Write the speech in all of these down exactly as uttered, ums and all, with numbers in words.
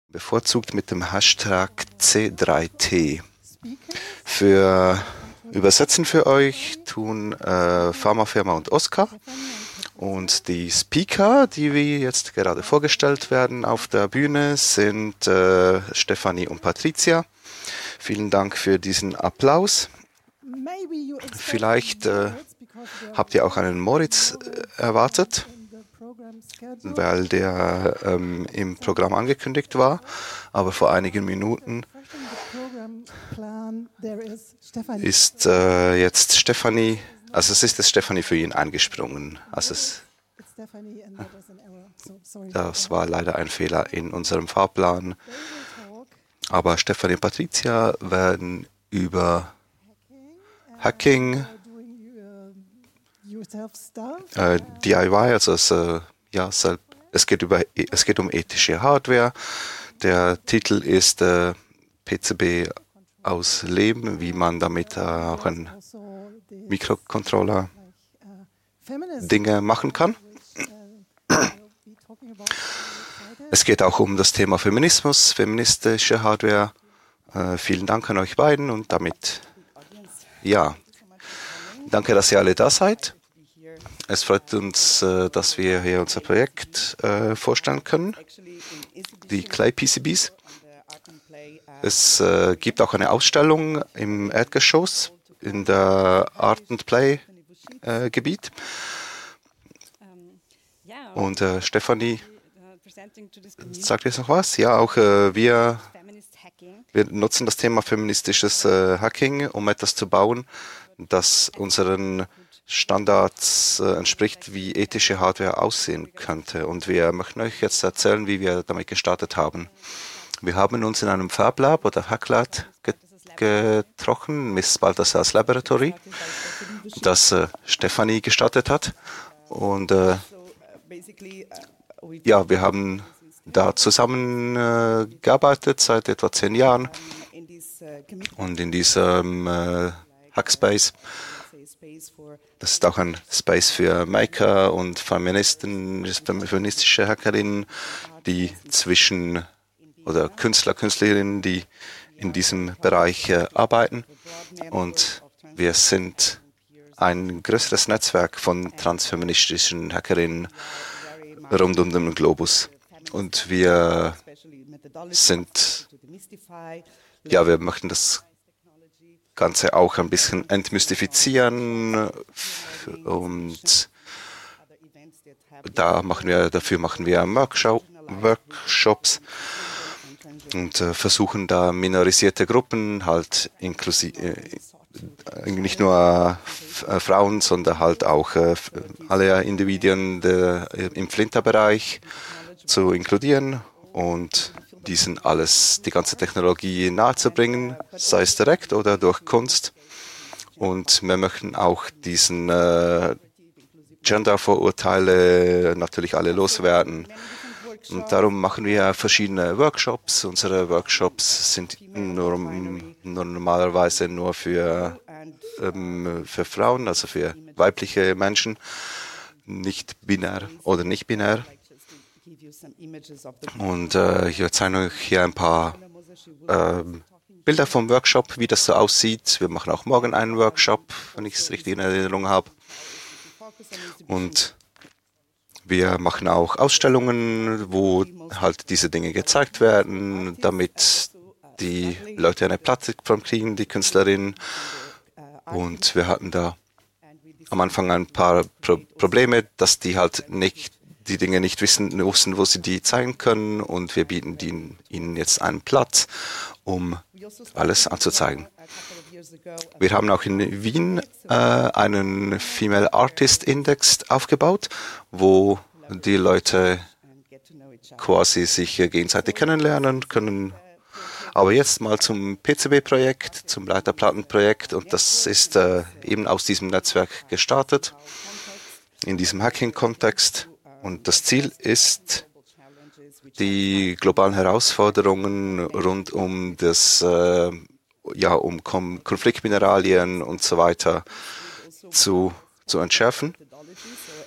bevorzugt mit dem Hashtag C drei T. Für Übersetzen für euch tun äh, Pharmafirma und Oskar. Und die Speaker, die wir jetzt gerade vorgestellt werden auf der Bühne, sind äh, Stefanie und Patricia. Vielen Dank für diesen Applaus. Vielleicht äh, habt ihr auch einen Moritz äh, erwartet, weil der ähm, im Programm angekündigt war, aber vor einigen Minuten ist äh, jetzt Stefanie, also es ist jetzt Stefanie für ihn eingesprungen. Also es, das war leider ein Fehler in unserem Fahrplan. Aber Stefanie und Patricia werden über Hacking, äh, D I Y, also es, äh, ja, es geht über, es geht um ethische Hardware. Der Titel ist äh, P C B aus Leben, wie man damit äh, auch ein Mikrocontroller Dinge machen kann. Es geht auch um das Thema Feminismus, feministische Hardware. Äh, vielen Dank an euch beiden und damit, ja, danke, dass ihr alle da seid. Es freut uns, äh, dass wir hier unser Projekt äh, vorstellen können, die Clay P C Bs. Es äh, gibt auch eine Ausstellung im Erdgeschoss in der Art and Play äh, Gebiet. Und äh, Stefanie, sagt jetzt noch was? Ja, auch äh, wir, wir nutzen das Thema feministisches äh, Hacking, um etwas zu bauen, das unseren Standards äh, entspricht, wie ethische Hardware aussehen könnte. Und wir möchten euch jetzt erzählen, wie wir damit gestartet haben. Wir haben uns in einem Fab Lab oder Hacklab getroffen, Miss Balthasar's Laboratory, das äh, Stefanie gestartet hat. Und äh, ja, wir haben da zusammen äh, gearbeitet seit etwa zehn Jahren. Und in diesem äh, Hackspace, das ist auch ein Space für Maker und Feministen, feministische Hackerinnen, die zwischen oder Künstler, Künstlerinnen, die in diesem Bereich äh, arbeiten. Und wir sind ein größeres Netzwerk von transfeministischen Hackerinnen rund um den Globus. Und wir sind, ja, wir möchten das Ganze auch ein bisschen entmystifizieren und da machen wir, dafür machen wir Workshop, Workshops und äh, versuchen da minorisierte Gruppen, halt inklusive, äh, nicht nur äh, Frauen, sondern halt auch äh, alle Individuen der, äh, im Flinter-Bereich zu inkludieren und diesen alles, die ganze Technologie nahezubringen, sei es direkt oder durch Kunst. Und wir möchten auch diesen äh, Gender-Vorurteile natürlich alle loswerden. Und darum machen wir verschiedene Workshops. Unsere Workshops sind nur, nur normalerweise nur für, ähm, für Frauen, also für weibliche Menschen, nicht binär oder nicht binär. Und äh, ich zeige euch hier ein paar äh, Bilder vom Workshop, wie das so aussieht. Wir machen auch morgen einen Workshop, wenn ich es richtig in Erinnerung habe. Und wir machen auch Ausstellungen, wo halt diese Dinge gezeigt werden, damit die Leute eine Plattform kriegen, die Künstlerinnen. Und wir hatten da am Anfang ein paar Pro Probleme, dass die halt nicht die Dinge nicht wissen, wussten, wo sie die zeigen können. Und wir bieten die, ihnen jetzt einen Platz, um alles anzuzeigen. Wir haben auch in Wien äh, einen Female Artist Index aufgebaut, wo die Leute quasi sich gegenseitig kennenlernen können. Aber jetzt mal zum P C B-Projekt, zum Leiterplattenprojekt. Und das ist äh, eben aus diesem Netzwerk gestartet, in diesem Hacking-Kontext. Und das Ziel ist, die globalen Herausforderungen rund um das, äh, ja, um Konfliktmineralien und so weiter zu, zu entschärfen.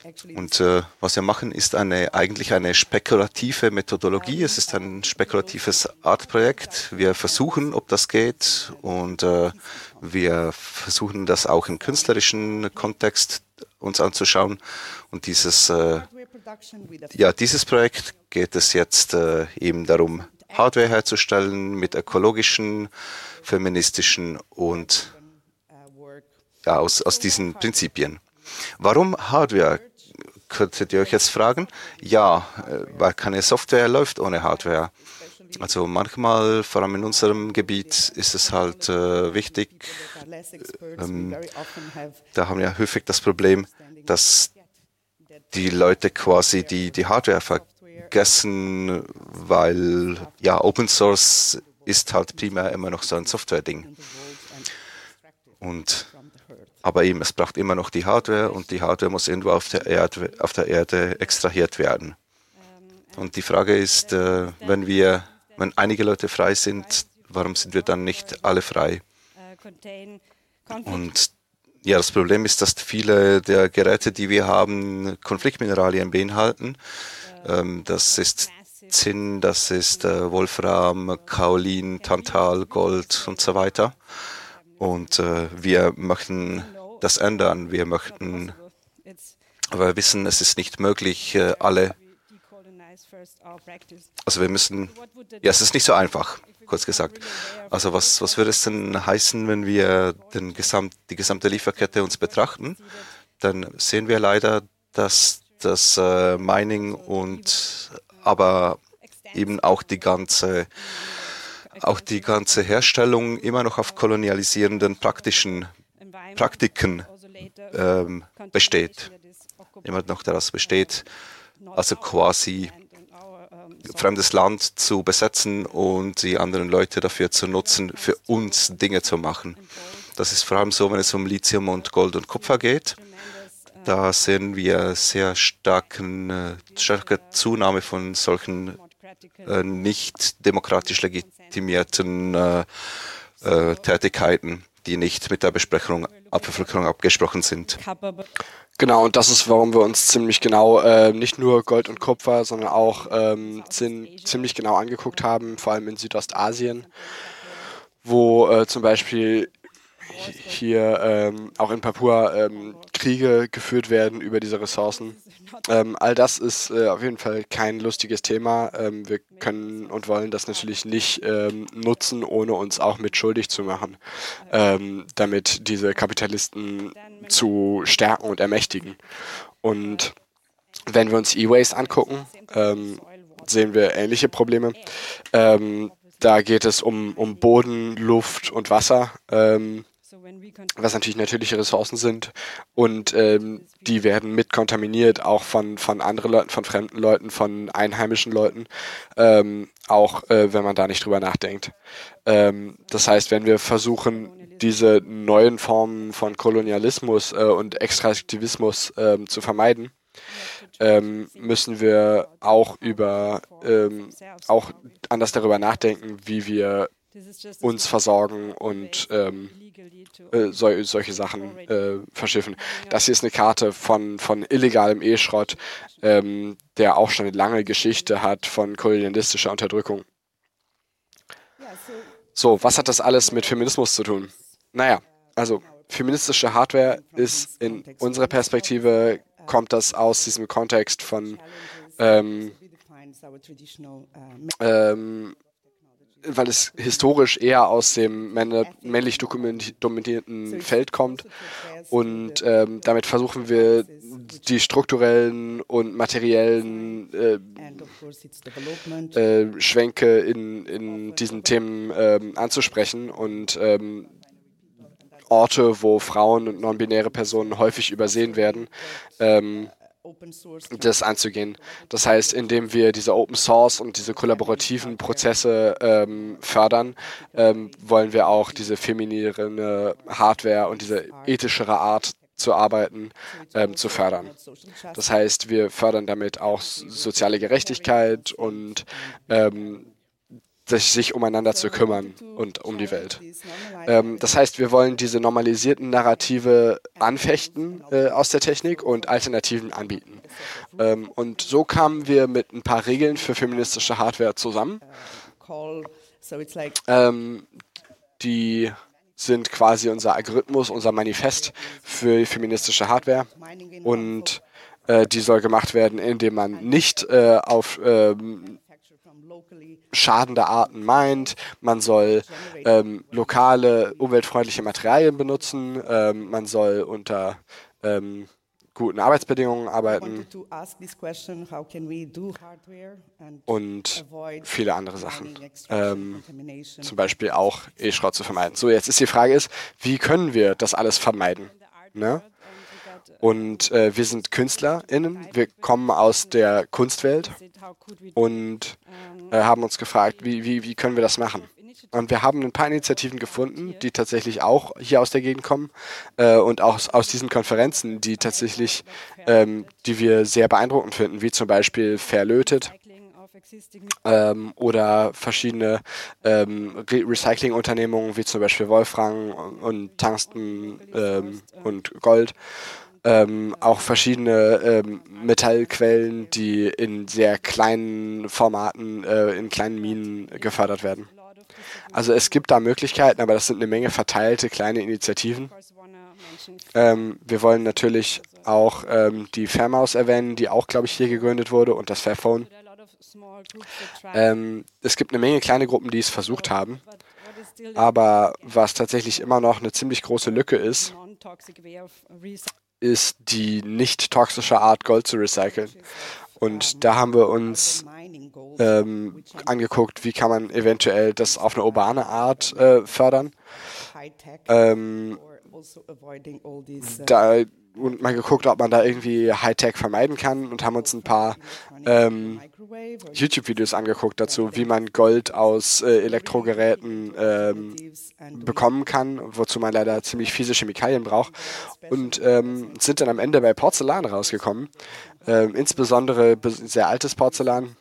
Und äh, was wir machen, ist eine, eigentlich eine spekulative Methodologie. Es ist ein spekulatives Artprojekt. Wir versuchen, ob das geht, und äh, wir versuchen das auch im künstlerischen Kontext uns anzuschauen. Und dieses, äh, ja, dieses Projekt geht es jetzt äh, eben darum, Hardware herzustellen mit ökologischen, feministischen und ja, aus, aus diesen Prinzipien. Warum Hardware, könntet ihr euch jetzt fragen? Ja, weil keine Software läuft ohne Hardware. Also manchmal, vor allem in unserem Gebiet, ist es halt äh, wichtig, ähm, da haben wir häufig das Problem, dass die Leute quasi die, die Hardware vergessen, weil ja, Open Source ist halt primär immer noch so ein Software-Ding. Und Aber eben, es braucht immer noch die Hardware, und die Hardware muss irgendwo auf der Erde, auf der Erde extrahiert werden. Und die Frage ist, äh, wenn wir, wenn einige Leute frei sind, warum sind wir dann nicht alle frei? Und ja, das Problem ist, dass viele der Geräte, die wir haben, Konfliktmineralien beinhalten. Ähm, das ist Zinn, das ist äh, Wolfram, Kaolin, Tantal, Gold und so weiter. Und äh, wir möchten das ändern. Wir möchten, aber wir wissen, es ist nicht möglich, äh, alle, also wir müssen, ja, es ist nicht so einfach, kurz gesagt. Also was, was würde es denn heißen, wenn wir den Gesamt, die gesamte Lieferkette uns betrachten? Dann sehen wir leider, dass das äh, Mining und aber eben auch die ganze auch die ganze Herstellung immer noch auf kolonialisierenden praktischen Praktiken ähm, besteht, immer noch daraus besteht, also quasi fremdes Land zu besetzen und die anderen Leute dafür zu nutzen, für uns Dinge zu machen. Das ist vor allem so, wenn es um Lithium und Gold und Kupfer geht. Da sehen wir sehr starken, äh, starke Zunahme von solchen äh, nicht demokratisch legitimierten äh, äh, Tätigkeiten, die nicht mit der Besprechung, Bevölkerung abgesprochen sind. Genau, und das ist, warum wir uns ziemlich genau äh, nicht nur Gold und Kupfer, sondern auch ähm, zin, ziemlich genau angeguckt haben, vor allem in Südostasien, wo äh, zum Beispiel hier ähm, auch in Papua ähm, Kriege geführt werden über diese Ressourcen. Ähm, all das ist äh, auf jeden Fall kein lustiges Thema. Ähm, wir können und wollen das natürlich nicht ähm, nutzen, ohne uns auch mit schuldig zu machen, ähm, damit diese Kapitalisten zu stärken und ermächtigen. Und wenn wir uns E-Waste angucken, ähm, sehen wir ähnliche Probleme. Ähm, da geht es um, um Boden, Luft und Wasser. Ähm, was natürlich natürliche Ressourcen sind, und ähm, die werden mit kontaminiert, auch von, von anderen Leuten, von fremden Leuten, von einheimischen Leuten, ähm, auch äh, wenn man da nicht drüber nachdenkt. Ähm, das heißt, wenn wir versuchen, diese neuen Formen von Kolonialismus äh, und Extraktivismus ähm, zu vermeiden, ähm, müssen wir auch über ähm, auch anders darüber nachdenken, wie wir uns versorgen und ähm, äh, sol solche Sachen äh, verschiffen. Das hier ist eine Karte von, von illegalem E-Schrott, ähm, der auch schon eine lange Geschichte hat von kolonialistischer Unterdrückung. So, was hat das alles mit Feminismus zu tun? Naja, also feministische Hardware ist in unserer Perspektive, kommt das aus diesem Kontext von ähm, ähm, weil es historisch eher aus dem männlich dominierten Feld kommt. Und ähm, damit versuchen wir, die strukturellen und materiellen äh, äh, Schwenke in, in diesen Themen ähm, anzusprechen und ähm, Orte, wo Frauen und non-binäre Personen häufig übersehen werden, ähm, das anzugehen. Das heißt, indem wir diese Open Source und diese kollaborativen Prozesse ähm, fördern, ähm, wollen wir auch diese feminierende Hardware und diese ethischere Art zu arbeiten, ähm, zu fördern. Das heißt, wir fördern damit auch soziale Gerechtigkeit und ähm, sich umeinander zu kümmern und um die Welt. Ähm, das heißt, wir wollen diese normalisierten Narrative anfechten äh, aus der Technik und Alternativen anbieten. Ähm, und so kamen wir mit ein paar Regeln für feministische Hardware zusammen. Ähm, die sind quasi unser Algorithmus, unser Manifest für feministische Hardware. Und äh, die soll gemacht werden, indem man nicht äh, auf ähm, schadende Arten meint. Man soll ähm, lokale, umweltfreundliche Materialien benutzen. Ähm, man soll unter ähm, guten Arbeitsbedingungen arbeiten und viele andere Sachen. Ähm, zum Beispiel auch E-Schrott zu vermeiden. So, jetzt ist die Frage ist, wie können wir das alles vermeiden? Ne? Und äh, wir sind KünstlerInnen, wir kommen aus der Kunstwelt und äh, haben uns gefragt, wie, wie, wie können wir das machen? Und wir haben ein paar Initiativen gefunden, die tatsächlich auch hier aus der Gegend kommen äh, und auch aus, aus diesen Konferenzen, die tatsächlich, ähm, die wir sehr beeindruckend finden, wie zum Beispiel Verlötet ähm, oder verschiedene ähm, Re Recyclingunternehmungen, wie zum Beispiel Wolfram und Tungsten ähm, und Gold. Ähm, auch verschiedene ähm, Metallquellen, die in sehr kleinen Formaten, äh, in kleinen Minen gefördert werden. Also es gibt da Möglichkeiten, aber das sind eine Menge verteilte kleine Initiativen. Ähm, wir wollen natürlich auch ähm, die Fairmaus erwähnen, die auch, glaube ich, hier gegründet wurde, und das Fairphone. Ähm, es gibt eine Menge kleine Gruppen, die es versucht haben, aber was tatsächlich immer noch eine ziemlich große Lücke ist, ist die nicht toxische Art, Gold zu recyceln. Und da haben wir uns ähm, angeguckt, wie kann man eventuell das auf eine urbane Art äh, fördern. Ähm, da, und mal geguckt, ob man da irgendwie Hightech vermeiden kann, und haben uns ein paar ähm, YouTube-Videos angeguckt dazu, wie man Gold aus äh, Elektrogeräten ähm, bekommen kann, wozu man leider ziemlich fiese Chemikalien braucht, und ähm, sind dann am Ende bei Porzellan rausgekommen, ähm, insbesondere sehr altes Porzellan,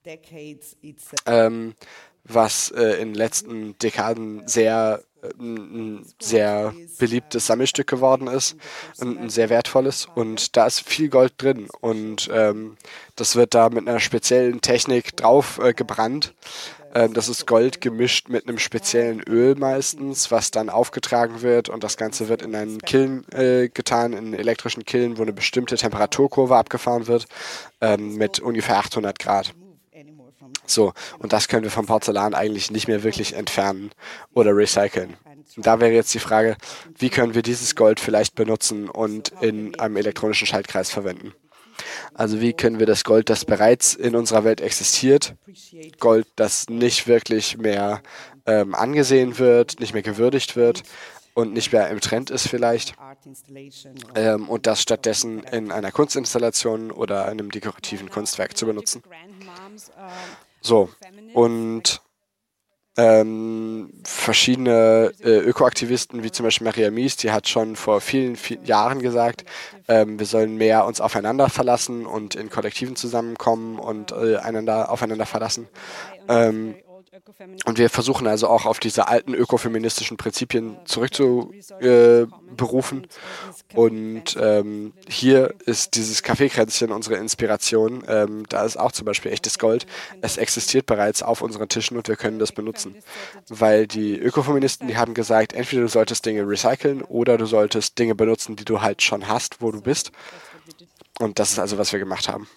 ähm, was äh, in den letzten Dekaden sehr ein sehr beliebtes Sammelstück geworden ist und ein sehr wertvolles, und da ist viel Gold drin, und ähm, das wird da mit einer speziellen Technik drauf äh, gebrannt. Ähm, das ist Gold gemischt mit einem speziellen Öl meistens, was dann aufgetragen wird, und das Ganze wird in einen Kiln äh, getan, in einen elektrischen Kiln, wo eine bestimmte Temperaturkurve abgefahren wird, ähm, mit ungefähr achthundert Grad. So, und das können wir vom Porzellan eigentlich nicht mehr wirklich entfernen oder recyceln. Und da wäre jetzt die Frage, wie können wir dieses Gold vielleicht benutzen und in einem elektronischen Schaltkreis verwenden? Also wie können wir das Gold, das bereits in unserer Welt existiert, Gold, das nicht wirklich mehr ähm, angesehen wird, nicht mehr gewürdigt wird und nicht mehr im Trend ist vielleicht, ähm, und das stattdessen in einer Kunstinstallation oder einem dekorativen Kunstwerk zu benutzen. So, und ähm, verschiedene äh, Ökoaktivisten, wie zum Beispiel Maria Mies, die hat schon vor vielen, vielen Jahren gesagt, ähm, wir sollen mehr uns aufeinander verlassen und in Kollektiven zusammenkommen und äh, einander, aufeinander verlassen. Ähm, Und wir versuchen also auch auf diese alten ökofeministischen Prinzipien zurückzuberufen. Äh, und ähm, hier ist dieses Kaffeekränzchen unsere Inspiration. Ähm, da ist auch zum Beispiel echtes Gold. Es existiert bereits auf unseren Tischen und wir können das benutzen. Weil die Ökofeministen, die haben gesagt, entweder du solltest Dinge recyceln oder du solltest Dinge benutzen, die du halt schon hast, wo du bist. Und das ist also, was wir gemacht haben.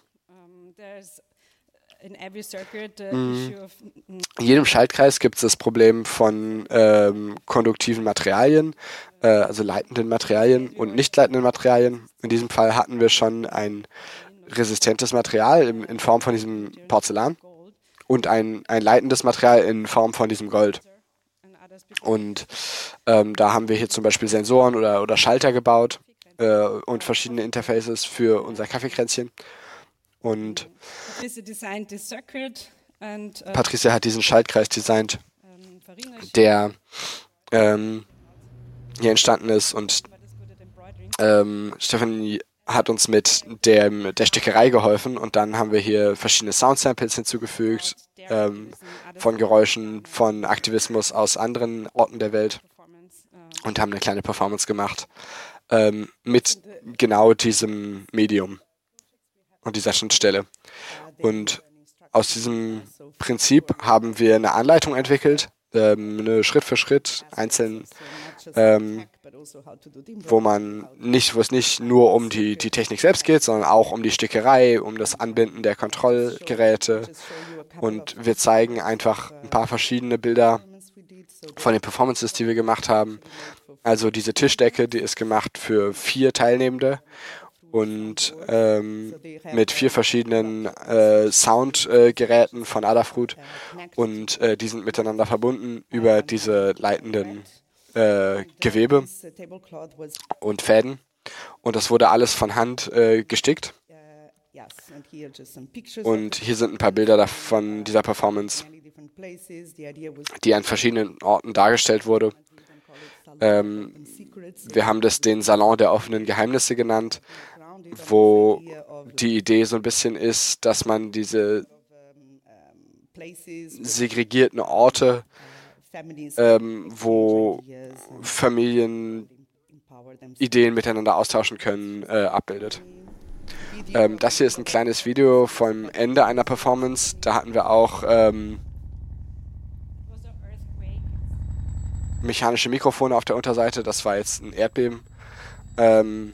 In jedem Schaltkreis gibt es das Problem von ähm, konduktiven Materialien, äh, also leitenden Materialien und nicht leitenden Materialien. In diesem Fall hatten wir schon ein resistentes Material in, in Form von diesem Porzellan und ein, ein leitendes Material in Form von diesem Gold. Und ähm, da haben wir hier zum Beispiel Sensoren oder, oder Schalter gebaut äh, und verschiedene Interfaces für unser Kaffeekränzchen. Und Patricia hat diesen Schaltkreis designt, der ähm, hier entstanden ist, und ähm, Stephanie hat uns mit dem, der Stickerei geholfen und dann haben wir hier verschiedene Sound-Samples hinzugefügt ähm, von Geräuschen, von Aktivismus aus anderen Orten der Welt und haben eine kleine Performance gemacht ähm, mit genau diesem Medium und dieser Schnittstelle. Und aus diesem Prinzip haben wir eine Anleitung entwickelt, ähm, eine Schritt für Schritt einzeln, ähm, wo man nicht, wo es nicht nur um die, die Technik selbst geht, sondern auch um die Stickerei, um das Anbinden der Kontrollgeräte. Und wir zeigen einfach ein paar verschiedene Bilder von den Performances, die wir gemacht haben. Also diese Tischdecke, die ist gemacht für vier Teilnehmende und ähm, mit vier verschiedenen äh, Soundgeräten äh, von Adafruit und äh, die sind miteinander verbunden über diese leitenden äh, Gewebe und Fäden und das wurde alles von Hand äh, gestickt. Und hier sind ein paar Bilder von dieser Performance, die an verschiedenen Orten dargestellt wurde. Ähm, wir haben das den Salon der offenen Geheimnisse genannt, wo die Idee so ein bisschen ist, dass man diese segregierten Orte, ähm, wo Familien Ideen miteinander austauschen können, äh, abbildet. Ähm, das hier ist ein kleines Video vom Ende einer Performance. Da hatten wir auch ähm, mechanische Mikrofone auf der Unterseite. Das war jetzt ein Erdbeben. Ähm,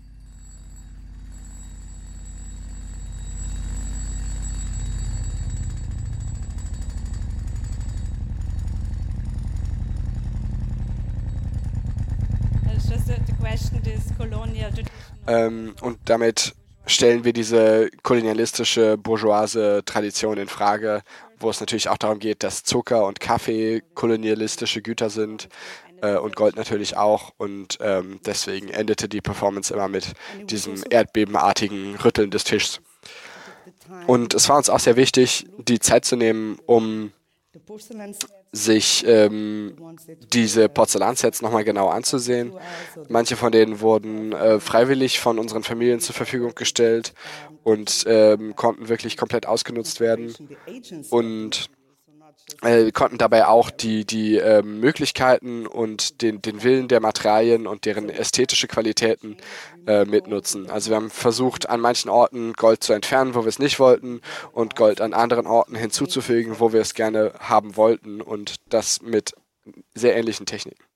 ähm, und damit stellen wir diese kolonialistische, bourgeoise Tradition in Frage, wo es natürlich auch darum geht, dass Zucker und Kaffee kolonialistische Güter sind äh, und Gold natürlich auch. Und ähm, deswegen endete die Performance immer mit diesem erdbebenartigen Rütteln des Tischs. Und es war uns auch sehr wichtig, die Zeit zu nehmen, um sich ähm, diese Porzellansets nochmal genau anzusehen. Manche von denen wurden äh, freiwillig von unseren Familien zur Verfügung gestellt und ähm, konnten wirklich komplett ausgenutzt werden und äh, konnten dabei auch die, die äh, Möglichkeiten und den, den Willen der Materialien und deren ästhetische Qualitäten äh, mitnutzen. Also wir haben versucht, an manchen Orten Gold zu entfernen, wo wir es nicht wollten, und Gold an anderen Orten hinzuzufügen, wo wir es gerne haben wollten, und das mit sehr ähnlichen Techniken.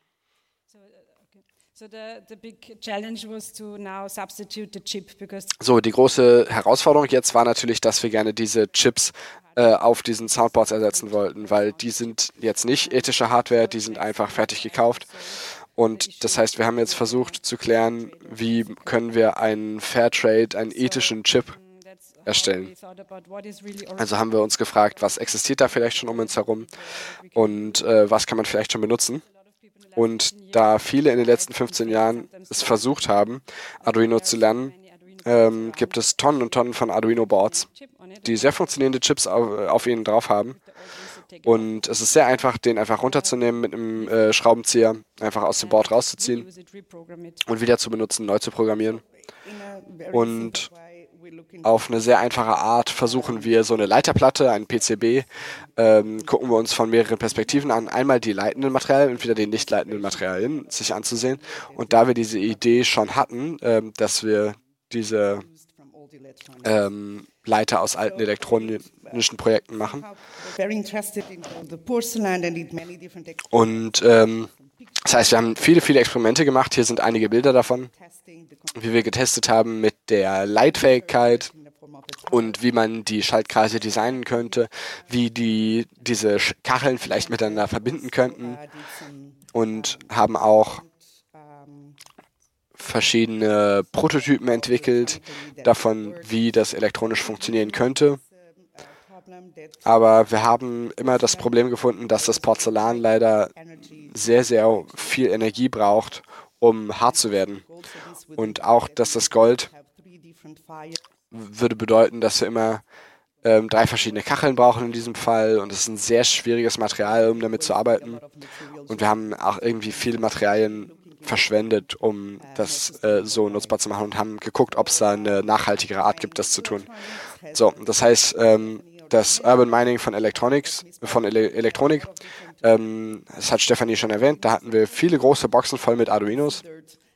So, die große Herausforderung jetzt war natürlich, dass wir gerne diese Chips äh, auf diesen Soundboards ersetzen wollten, weil die sind jetzt nicht ethische Hardware, die sind einfach fertig gekauft. Und das heißt, wir haben jetzt versucht zu klären, wie können wir einen Fairtrade, einen ethischen Chip erstellen. Also haben wir uns gefragt, was existiert da vielleicht schon um uns herum und äh, was kann man vielleicht schon benutzen. Und da viele in den letzten fünfzehn Jahren es versucht haben, Arduino zu lernen, ähm, gibt es Tonnen und Tonnen von Arduino-Boards, die sehr funktionierende Chips auf, auf ihnen drauf haben. Und es ist sehr einfach, den einfach runterzunehmen mit einem äh, Schraubenzieher, einfach aus dem Board rauszuziehen und wieder zu benutzen, neu zu programmieren. Und auf eine sehr einfache Art versuchen wir so eine Leiterplatte, ein P C B, ähm, gucken wir uns von mehreren Perspektiven an. Einmal die leitenden Materialien und wieder die nicht leitenden Materialien sich anzusehen. Und da wir diese Idee schon hatten, ähm, dass wir diese ähm, Leiter aus alten elektronischen Projekten machen. Und ähm, das heißt, wir haben viele, viele Experimente gemacht. Hier sind einige Bilder davon, wie wir getestet haben mit der Leitfähigkeit und wie man die Schaltkreise designen könnte, wie die diese Kacheln vielleicht miteinander verbinden könnten, und haben auch verschiedene Prototypen entwickelt davon, wie das elektronisch funktionieren könnte. Aber wir haben immer das Problem gefunden, dass das Porzellan leider sehr, sehr viel Energie braucht, um hart zu werden. Und auch, dass das Gold würde bedeuten, dass wir immer ähm, drei verschiedene Kacheln brauchen in diesem Fall. Und es ist ein sehr schwieriges Material, um damit zu arbeiten. Und wir haben auch irgendwie viele Materialien verschwendet, um das äh, so nutzbar zu machen und haben geguckt, ob es da eine nachhaltigere Art gibt, das zu tun. So, das heißt, ähm, das Urban Mining von Electronics, von Ele Elektronik, ähm, das hat Stefanie schon erwähnt, da hatten wir viele große Boxen voll mit Arduinos,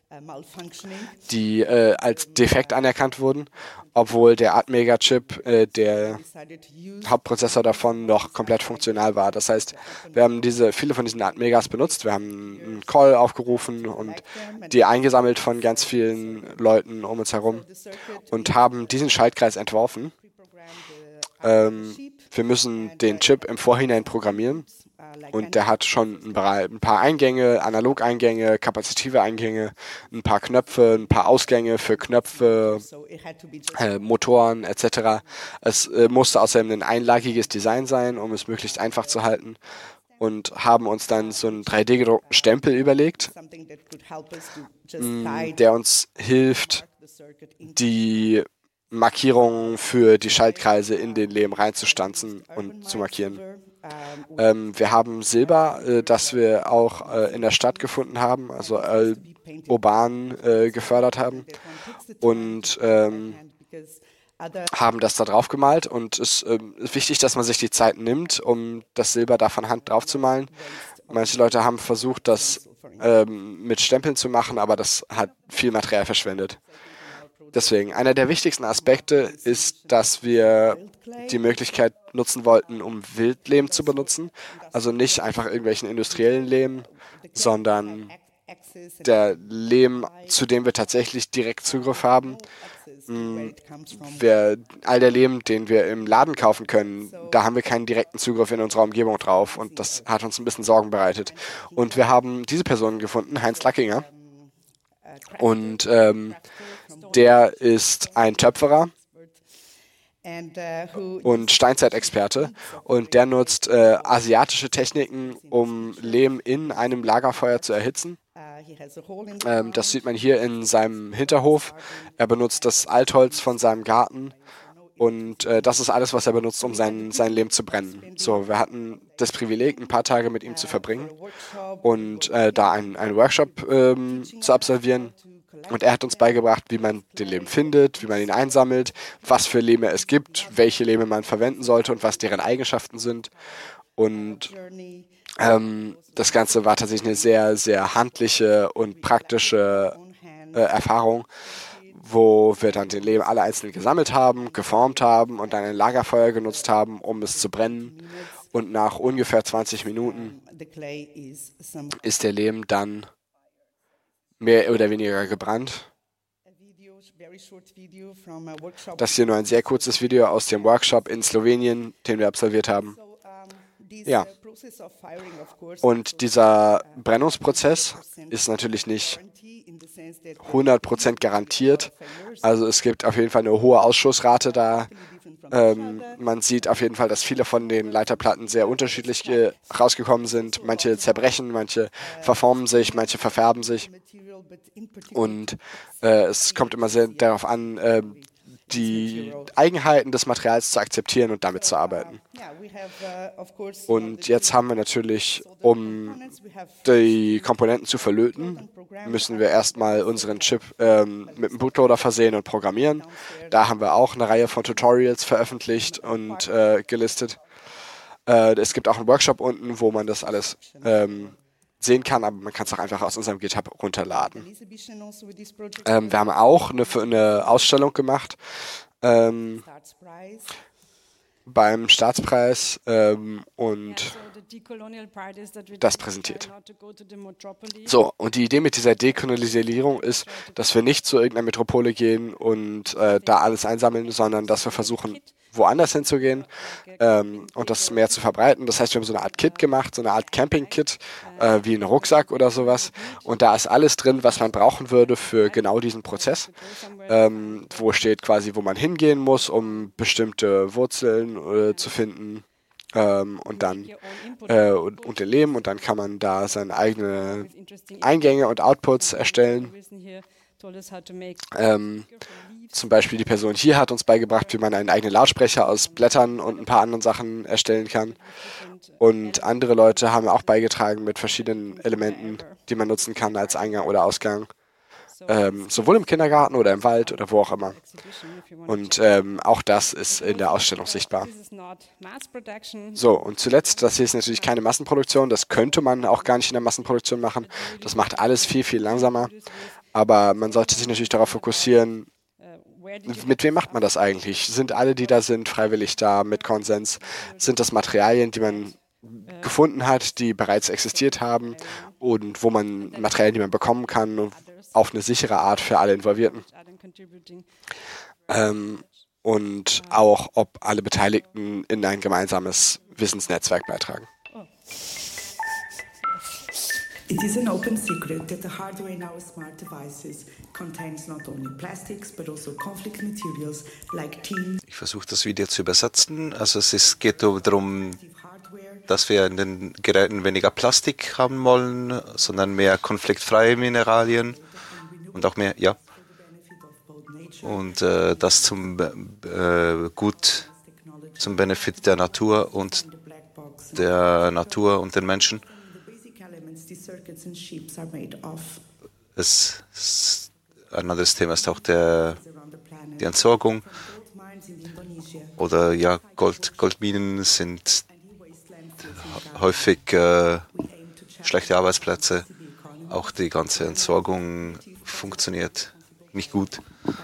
die äh, als defekt anerkannt wurden, obwohl der Atmega-Chip, äh, der Hauptprozessor davon, noch komplett funktional war. Das heißt, wir haben diese, viele von diesen Atmegas benutzt, wir haben einen Call aufgerufen und die eingesammelt von ganz vielen Leuten um uns herum und haben diesen Schaltkreis entworfen. Ähm, wir müssen den Chip im Vorhinein programmieren. Und der hat schon ein paar Eingänge, Analogeingänge, kapazitive Eingänge, ein paar Knöpfe, ein paar Ausgänge für Knöpfe, äh, Motoren et cetera. Es äh, musste außerdem ein einlagiges Design sein, um es möglichst einfach zu halten. Und haben uns dann so einen drei D gedruckten Stempel überlegt, mh, der uns hilft, die Markierungen für die Schaltkreise in den Lehm reinzustanzen und zu markieren. Ähm, wir haben Silber, äh, das wir auch äh, in der Stadt gefunden haben, also äh, urban äh, gefördert haben und ähm, haben das da drauf gemalt. Und es äh, ist wichtig, dass man sich die Zeit nimmt, um das Silber da von Hand drauf zu malen. Manche Leute haben versucht, das ähm, mit Stempeln zu machen, aber das hat viel Material verschwendet. Deswegen, einer der wichtigsten Aspekte ist, dass wir die Möglichkeit nutzen wollten, um Wildlehm zu benutzen. Also nicht einfach irgendwelchen industriellen Lehm, sondern der Lehm, zu dem wir tatsächlich direkt Zugriff haben. Wer, all der Lehm, den wir im Laden kaufen können, da haben wir keinen direkten Zugriff in unserer Umgebung drauf. Und das hat uns ein bisschen Sorgen bereitet. Und wir haben diese Person gefunden, Heinz Lackinger. Und ähm, der ist ein Töpferer und Steinzeitexperte und der nutzt äh, asiatische Techniken, um Lehm in einem Lagerfeuer zu erhitzen. Ähm, das sieht man hier in seinem Hinterhof. Er benutzt das Altholz von seinem Garten und äh, das ist alles, was er benutzt, um sein, sein Lehm zu brennen. So, wir hatten das Privileg, ein paar Tage mit ihm zu verbringen und äh, da einen, einen Workshop ähm, zu absolvieren. Und er hat uns beigebracht, wie man den Lehm findet, wie man ihn einsammelt, was für Lehme es gibt, welche Lehme man verwenden sollte und was deren Eigenschaften sind. Und ähm, das Ganze war tatsächlich eine sehr, sehr handliche und praktische äh, Erfahrung, wo wir dann den Lehm alle einzeln gesammelt haben, geformt haben und dann ein Lagerfeuer genutzt haben, um es zu brennen. Und nach ungefähr zwanzig Minuten ist der Lehm dann mehr oder weniger gebrannt. Das hier nur ein sehr kurzes Video aus dem Workshop in Slowenien, den wir absolviert haben. Ja. Und dieser Brennungsprozess ist natürlich nicht hundert Prozent garantiert. Also es gibt auf jeden Fall eine hohe Ausschussrate da. Ähm, man sieht auf jeden Fall, dass viele von den Leiterplatten sehr unterschiedlich äh, rausgekommen sind. Manche zerbrechen, manche verformen sich, manche verfärben sich. Und äh, es kommt immer sehr darauf an, äh, die Eigenheiten des Materials zu akzeptieren und damit zu arbeiten. Und jetzt haben wir natürlich, um die Komponenten zu verlöten, müssen wir erstmal unseren Chip ähm, mit einem Bootloader versehen und programmieren. Da haben wir auch eine Reihe von Tutorials veröffentlicht und äh, gelistet. Äh, es gibt auch einen Workshop unten, wo man das alles ähm, sehen kann, aber man kann es auch einfach aus unserem GitHub runterladen. Ähm, wir haben auch eine, eine Ausstellung gemacht ähm, beim Staatspreis ähm, und das präsentiert. So, und die Idee mit dieser Dekolonialisierung ist, dass wir nicht zu irgendeiner Metropole gehen und äh, da alles einsammeln, sondern dass wir versuchen, woanders hinzugehen ähm, und das mehr zu verbreiten. Das heißt, wir haben so eine Art Kit gemacht, so eine Art Camping-Kit, äh, wie ein Rucksack oder sowas. Und da ist alles drin, was man brauchen würde für genau diesen Prozess. Ähm, wo steht quasi, wo man hingehen muss, um bestimmte Wurzeln äh, zu finden. Ähm, und dann äh, und, und den Lehm und dann kann man da seine eigenen Eingänge und Outputs erstellen. Ähm, zum Beispiel die Person hier hat uns beigebracht, wie man einen eigenen Lautsprecher aus Blättern und ein paar anderen Sachen erstellen kann. Und andere Leute haben auch beigetragen mit verschiedenen Elementen, die man nutzen kann als Eingang oder Ausgang. Ähm, sowohl im Kindergarten oder im Wald oder wo auch immer. Und ähm, auch das ist in der Ausstellung sichtbar. So, und zuletzt, das hier ist natürlich keine Massenproduktion, das könnte man auch gar nicht in der Massenproduktion machen. Das macht alles viel, viel langsamer. Aber man sollte sich natürlich darauf fokussieren, mit wem macht man das eigentlich? Sind alle, die da sind, freiwillig da, mit Konsens? Sind das Materialien, die man gefunden hat, die bereits existiert haben und wo man Materialien, die man bekommen kann, und auf eine sichere Art für alle Involvierten? Ähm, und auch, ob alle Beteiligten in ein gemeinsames Wissensnetzwerk beitragen. It is an open secret that the hardware in our smart devices contains not only plastics but also conflict materials like tin. Ich versuche das Video zu übersetzen. Also es ist, geht darum, dass wir in den Geräten weniger Plastik haben wollen, sondern mehr konfliktfreie Mineralien und auch mehr, ja. Und äh, das zum äh, gut zum Benefit der Natur und der Natur und den Menschen. Es, es, ein anderes Thema ist auch der, die Entsorgung. Oder ja, Gold, Goldminen sind häufig äh, schlechte Arbeitsplätze. Auch die ganze Entsorgung funktioniert nicht gut.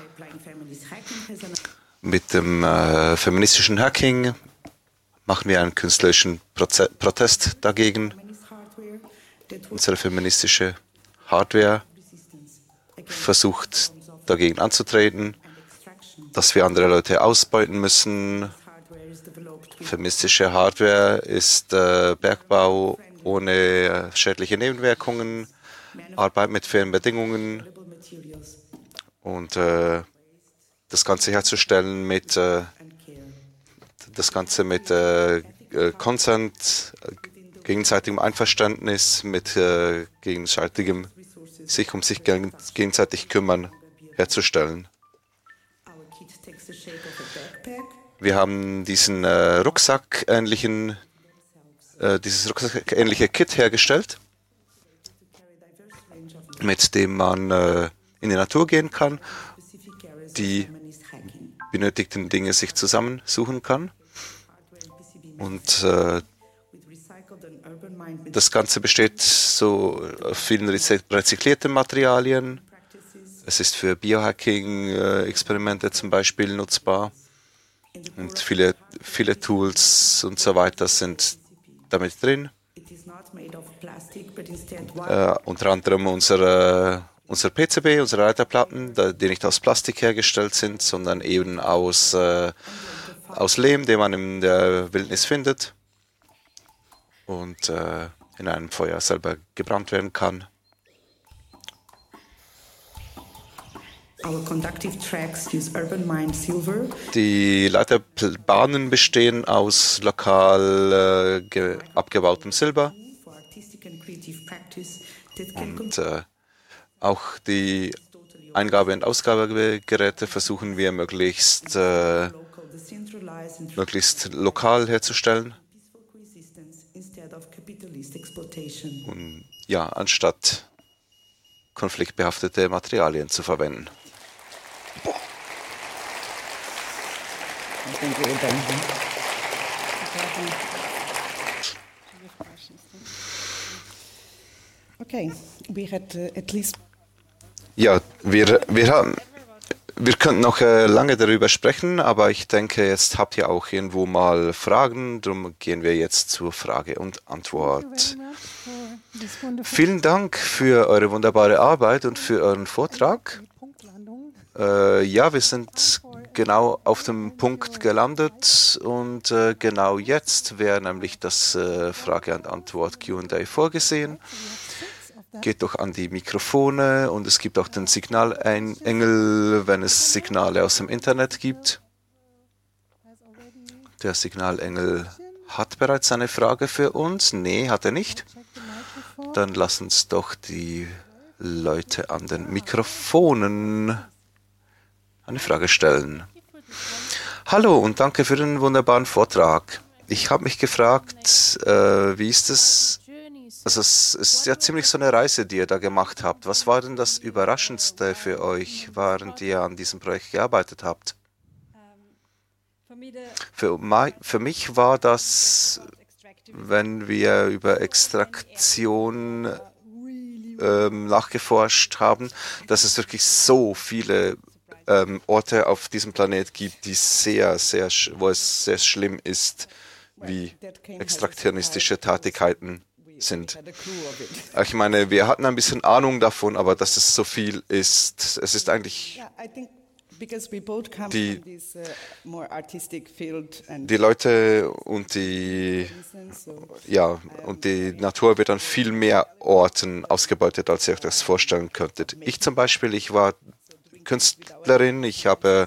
Mit dem äh, feministischen Hacking machen wir einen künstlerischen Proze Protest dagegen. Unsere feministische Hardware versucht dagegen anzutreten, dass wir andere Leute ausbeuten müssen. Feministische Hardware ist äh, Bergbau ohne schädliche Nebenwirkungen, Arbeit mit fairen Bedingungen und äh, das Ganze herzustellen mit äh, das Ganze mit äh, Consent, gegenseitigem Einverständnis, mit äh, gegenseitigem sich um sich gegenseitig kümmern herzustellen. Wir haben diesen äh, Rucksack-ähnlichen, äh, dieses Rucksack-ähnliche Kit hergestellt, mit dem man äh, in die Natur gehen kann, die benötigten Dinge sich zusammensuchen kann. Und äh, das Ganze besteht so aus vielen rezyklierten Materialien. Es ist für Biohacking-Experimente zum Beispiel nutzbar. Und viele, viele Tools und so weiter sind damit drin. Äh, unter anderem unsere, unser P C B, unsere Leiterplatten, die nicht aus Plastik hergestellt sind, sondern eben aus, äh, aus Lehm, den man in der Wildnis findet und äh, in einem Feuer selber gebrannt werden kann. Die Leiterbahnen bestehen aus lokal äh, abgebautem Silber. Und äh, auch die Eingabe- und Ausgabegeräte versuchen wir möglichst, äh, möglichst lokal herzustellen. Und ja, anstatt konfliktbehaftete Materialien zu verwenden. Okay, we had uh, at least. Ja, wir, wir haben. Wir könnten noch äh, lange darüber sprechen, aber ich denke, jetzt habt ihr auch irgendwo mal Fragen. Darum gehen wir jetzt zur Frage und Antwort. Vielen Dank für eure wunderbare Arbeit und für euren Vortrag. Äh, ja, wir sind genau auf dem Punkt gelandet und äh, genau jetzt wäre nämlich das äh, Frage und Antwort Q und A vorgesehen. Geht doch an die Mikrofone und es gibt auch den Signalengel, wenn es Signale aus dem Internet gibt. Der Signalengel hat bereits eine Frage für uns. Nee, hat er nicht. Dann lass uns doch die Leute an den Mikrofonen eine Frage stellen. Hallo und danke für den wunderbaren Vortrag. Ich habe mich gefragt, äh, wie ist es, also es ist ja ziemlich so eine Reise, die ihr da gemacht habt. Was war denn das Überraschendste für euch, während ihr an diesem Projekt gearbeitet habt? Für, mei- für mich war das, wenn wir über Extraktion ähm, nachgeforscht haben, dass es wirklich so viele ähm, Orte auf diesem Planet gibt, die sehr, sehr, sch- wo es sehr schlimm ist, wie extraktionistische Tätigkeiten sind. Ich meine, wir hatten ein bisschen Ahnung davon, aber dass es so viel ist, es ist eigentlich die, die Leute und die, ja, und die Natur wird an viel mehr Orten ausgebeutet, als ihr euch das vorstellen könntet. Ich zum Beispiel, ich war Künstlerin, ich habe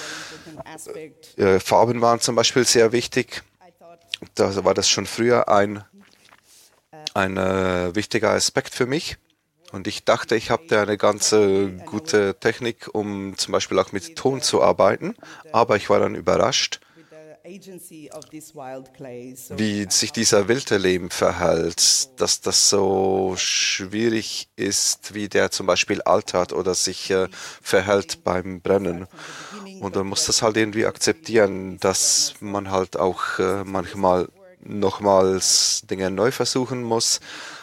äh, Farben waren zum Beispiel sehr wichtig. Da war das schon früher ein, ein äh, wichtiger Aspekt für mich. Und ich dachte, ich habe da eine ganz äh, gute Technik, um zum Beispiel auch mit Ton zu arbeiten. Aber ich war dann überrascht, wie sich dieser wilde Lehm verhält, dass das so schwierig ist, wie der zum Beispiel altert oder sich äh, verhält beim Brennen. Und man muss das halt irgendwie akzeptieren, dass man halt auch äh, manchmal nochmals Dinge neu versuchen muss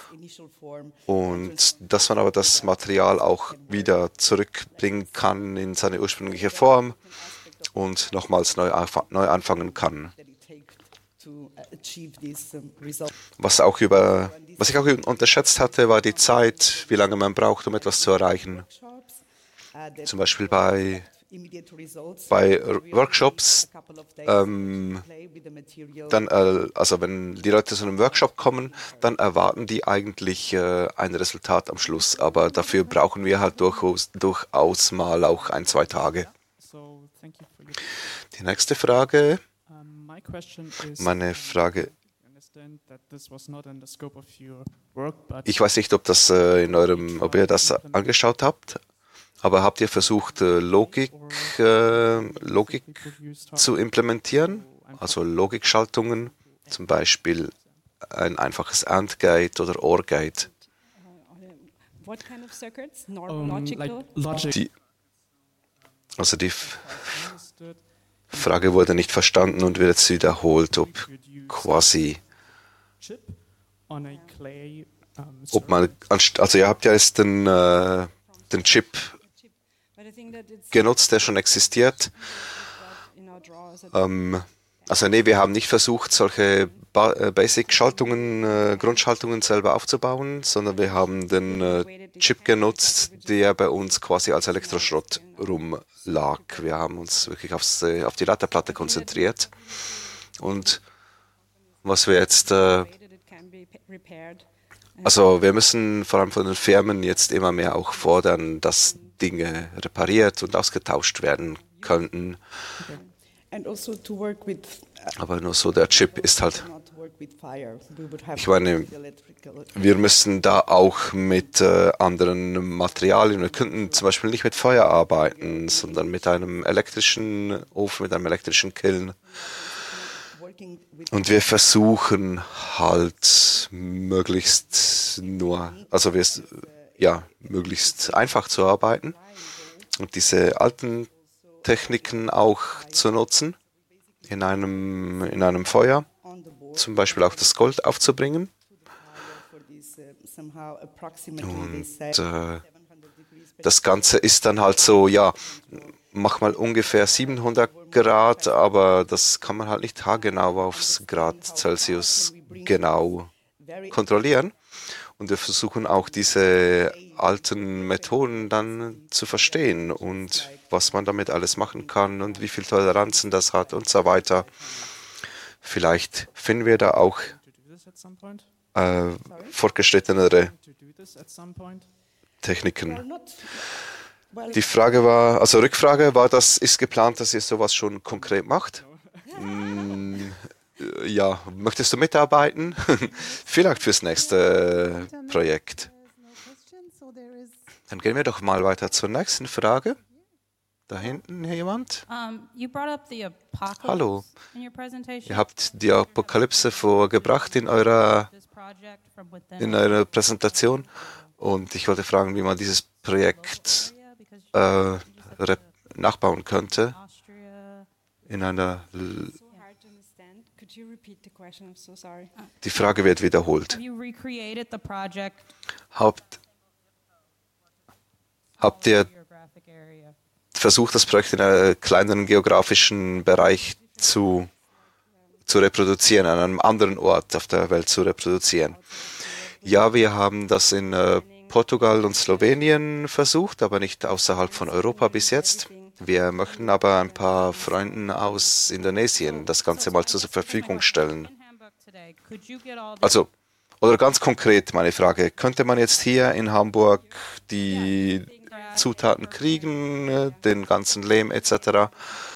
und dass man aber das Material auch wieder zurückbringen kann in seine ursprüngliche Form und nochmals neu, neu anfangen kann. Was, auch über, was ich auch unterschätzt hatte, war die Zeit, wie lange man braucht, um etwas zu erreichen. Zum Beispiel bei Bei Workshops, ähm, dann, äh, also wenn die Leute zu einem Workshop kommen, dann erwarten die eigentlich äh, ein Resultat am Schluss. Aber dafür brauchen wir halt durchaus, durchaus mal auch ein, zwei Tage. Die nächste Frage. Meine Frage. Ich weiß nicht, ob das äh, in eurem, ob ihr das angeschaut habt. Aber habt ihr versucht, Logik, äh, Logik zu implementieren? Also Logikschaltungen, zum Beispiel ein einfaches AND-Gate oder OR-Gate? Die, also die F Frage wurde nicht verstanden und wird jetzt wiederholt, ob quasi, ob man, also ihr habt ja jetzt den, äh, den Chip genutzt, der schon existiert. Ähm, also nee, wir haben nicht versucht, solche ba Basic-Schaltungen, äh, Grundschaltungen selber aufzubauen, sondern wir haben den äh, Chip genutzt, der bei uns quasi als Elektroschrott rumlag. Wir haben uns wirklich aufs, äh, auf die Leiterplatte konzentriert. Und was wir jetzt, äh, also wir müssen vor allem von den Firmen jetzt immer mehr auch fordern, dass Dinge repariert und ausgetauscht werden könnten. Aber nur so, der Chip ist halt, ich meine, wir müssen da auch mit äh, anderen Materialien, wir könnten zum Beispiel nicht mit Feuer arbeiten, sondern mit einem elektrischen Ofen, mit einem elektrischen Kiln. Und wir versuchen halt möglichst nur, also wir ja, möglichst einfach zu arbeiten und diese alten Techniken auch zu nutzen in einem, in einem Feuer, zum Beispiel auch das Gold aufzubringen. Und äh, das Ganze ist dann halt so, ja, mach mal ungefähr siebenhundert Grad, aber das kann man halt nicht haargenau aufs Grad Celsius genau kontrollieren. Und wir versuchen auch diese alten Methoden dann zu verstehen und was man damit alles machen kann und wie viel Toleranzen das hat und so weiter. Vielleicht finden wir da auch äh, fortgeschrittenere Techniken. Die Frage war, also Rückfrage war, das ist geplant, dass ihr sowas schon konkret macht? Mm, ja, möchtest du mitarbeiten? Vielleicht fürs nächste Projekt. Dann gehen wir doch mal weiter zur nächsten Frage. Da hinten jemand? Um, you brought up the apocalypse Hallo. in your presentation. Ihr habt die Apokalypse vorgebracht in eurer, This project from within in eurer Präsentation. Und ich wollte fragen, wie man dieses Projekt äh, rep- nachbauen könnte Austria. in einer... L- So hard to understand. Could you repeat the question? I'm so sorry. Die Frage wird wiederholt. Have you recreated the project Habt, habt ihr geographic area? versucht, das Projekt in einem kleineren geografischen Bereich zu, zu reproduzieren, an einem anderen Ort auf der Welt zu reproduzieren? Ja, wir haben das in äh, Portugal und Slowenien versucht, aber nicht außerhalb von Europa bis jetzt. Wir möchten aber ein paar Freunden aus Indonesien das Ganze mal zur Verfügung stellen. In Hamburg today, could you get all the Also, oder ganz konkret meine Frage, könnte man jetzt hier in Hamburg die Zutaten kriegen, äh, den ganzen Lehm et cetera?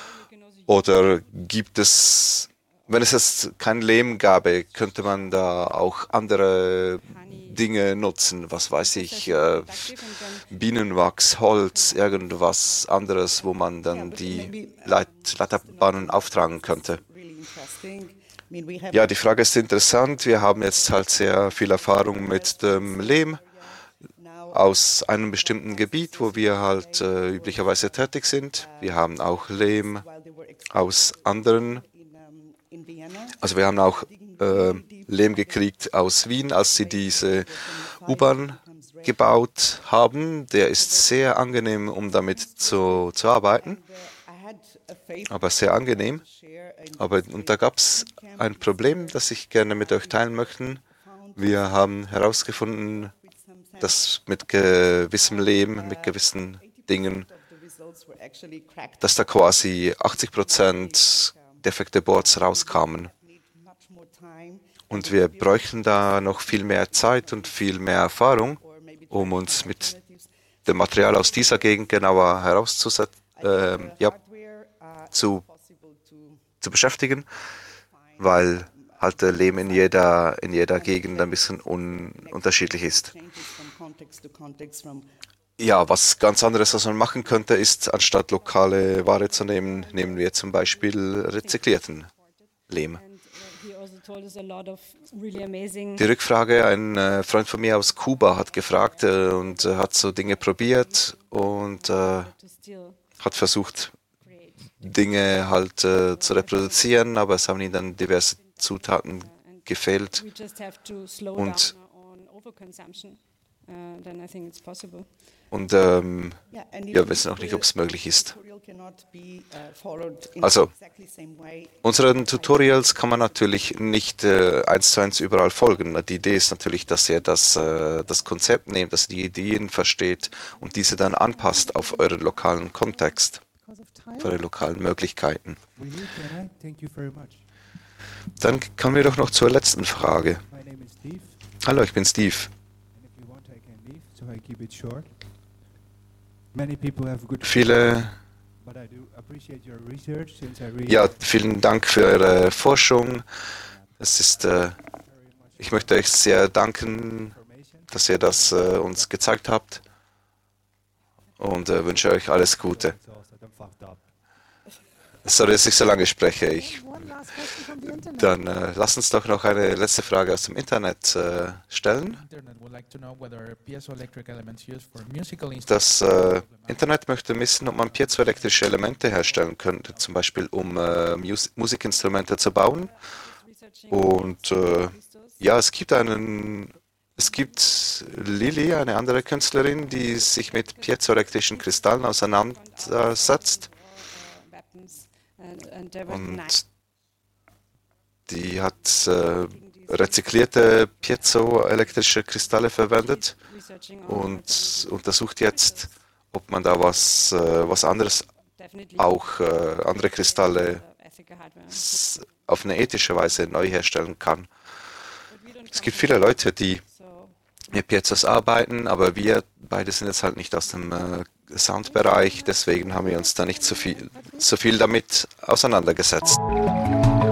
Oder gibt es, wenn es jetzt kein Lehm gäbe, könnte man da auch andere Dinge nutzen? Was weiß ich, äh, Bienenwachs, Holz, irgendwas anderes, wo man dann die Leit Leiterbahnen auftragen könnte? Really interesting. I mean, we have Ja, die Frage ist interessant. Wir haben jetzt halt sehr viel Erfahrung mit dem Lehm now aus einem bestimmten Gebiet, wo wir halt äh, üblicherweise tätig sind. Wir haben auch Lehm while they were ex- aus anderen, in, um, in Vienna. also wir haben auch äh, Lehm gekriegt aus Wien, als sie diese U-Bahn gebaut haben. Der ist sehr angenehm, um damit zu, zu arbeiten, I had a favorite aber sehr angenehm. share in Aber und da gab es ein Problem, das ich gerne mit euch teilen möchte. Wir haben herausgefunden, dass mit gewissem Lehm, mit gewissen Dingen, the results were actually cracked. dass da quasi achtzig Prozent defekte Boards rauskamen. Need much more time Und wir bräuchten da noch viel mehr Zeit und viel mehr Erfahrung, um uns mit dem Material aus dieser Gegend genauer herauszusetzen, äh, ja, hardware uh, zu, possible to zu beschäftigen, weil halt der Lehm in jeder, in jeder Gegend ein bisschen un, unterschiedlich ist. changes from context to context from Ja, was ganz anderes, was man machen könnte, ist, anstatt lokale Ware zu nehmen, nehmen wir zum Beispiel rezyklierten Lehm. And uh, he also told us a lot of really amazing Die Rückfrage, ein äh, Freund von mir aus Kuba hat gefragt äh, und äh, hat so Dinge probiert und äh, to still hat versucht, create. Dinge halt äh, zu reproduzieren, aber es haben ihm dann diverse Zutaten gefehlt. We just have to slow Und- down on overconsumption. Uh, then I think it's possible. Und ähm, yeah, and ja, wir wissen auch nicht, ob es möglich ist. tutorial cannot be uh, followed in Also, exactly same way. Unseren Tutorials kann man natürlich nicht äh, eins zu eins überall folgen. Die Idee ist natürlich, dass ihr das, äh, das Konzept nehmt, dass ihr die Ideen versteht und diese dann anpasst auf euren lokalen Kontext, Because of time, auf eure lokalen Möglichkeiten. we need can I thank you very much. Dann kommen wir doch noch zur letzten Frage. My name is Steve, Hallo, ich bin Steve. and if you want, I can leave, so I keep it short. Many people have good, Viele, but I do appreciate your research since I really ja, vielen Dank für eure Forschung. Es ist, äh, very much ich möchte euch sehr danken, information. dass ihr das äh, uns gezeigt habt und äh, wünsche euch alles Gute. Exhausted, I'm fucked up. Sorry, dass ich so lange spreche. Ich, One last question from the internet. dann äh, lass uns doch noch eine letzte Frage aus dem Internet äh, stellen. Internet would like to know whether piezoelectric elements used for musical Das äh, Internet möchte wissen, ob man piezoelektrische Elemente herstellen könnte, zum Beispiel um äh, Mus Musikinstrumente zu bauen. Researching Und äh, crystals. ja, es gibt einen, es gibt Lili, eine andere Künstlerin, die sich mit piezoelektrischen Kristallen auseinandersetzt. uh, weapons. And, and there were nine Und die hat äh, rezyklierte piezoelektrische Kristalle verwendet researching on und untersucht jetzt, ob man da was, äh, was anderes, definitely auch äh, andere Kristalle uh, ethical hardware. s- auf eine ethische Weise neu herstellen kann. But we don't Es gibt come viele Leute, die so mit Piezos arbeiten, aber wir beide sind jetzt halt nicht aus dem äh, Soundbereich, deswegen haben wir uns da nicht so viel, so viel damit auseinandergesetzt.